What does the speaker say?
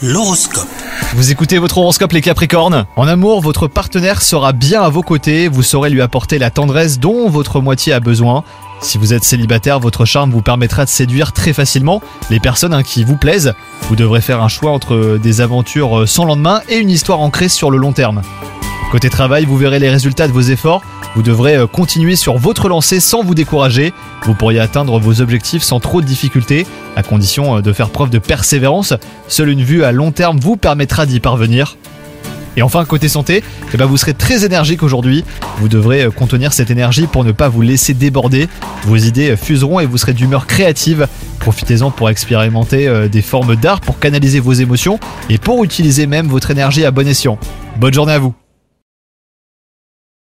L'horoscope. Vous écoutez votre horoscope les Capricornes. En amour, votre partenaire sera bien à vos côtés, vous saurez lui apporter la tendresse dont votre moitié a besoin. Si vous êtes célibataire, votre charme vous permettra de séduire très facilement les personnes qui vous plaisent. Vous devrez faire un choix entre des aventures sans lendemain et une histoire ancrée sur le long terme. Côté travail, vous verrez les résultats de vos efforts. Vous devrez continuer sur votre lancée sans vous décourager. Vous pourriez atteindre vos objectifs sans trop de difficultés, à condition de faire preuve de persévérance. Seule une vue à long terme vous permettra d'y parvenir. Et enfin, côté santé, vous serez très énergique aujourd'hui. Vous devrez contenir cette énergie pour ne pas vous laisser déborder. Vos idées fuseront et vous serez d'humeur créative. Profitez-en pour expérimenter des formes d'art pour canaliser vos émotions et pour utiliser même votre énergie à bon escient. Bonne journée à vous.